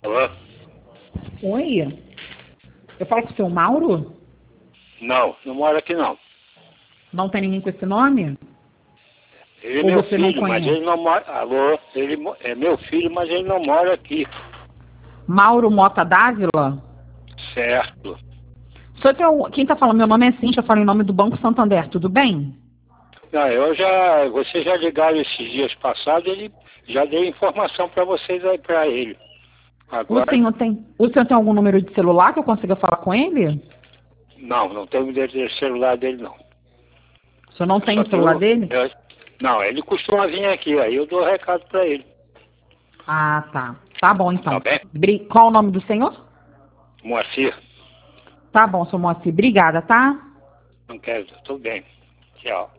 Alô? Oi? Eu falo com o seu Mauro? Não, não mora aqui não. Não tem ninguém com esse nome? Ele é Ou meu você não filho, mas conhece? ele não mora... Alô? É meu filho, mas ele não mora aqui. Mauro Mota Dávila? Certo. Quem está falando? Meu nome é Cíntia, eu falo em nome do Banco Santander, tudo bem? Não, vocês já ligaram esses dias passados, ele já deu informação para vocês aí para ele. Agora, O senhor tem algum número de celular que eu consiga falar com ele? não tem o endereço de celular dele não. O senhor não Eu tem só o celular tenho... dele? Não, ele costuma vir aqui, aí eu dou recado para ele. Ah, tá. Tá bom, Tá então. bem? Qual o nome do senhor? Moacir, Tá bom, seu Moacir. Obrigada, tá? não quero, tudo bem. Tchau.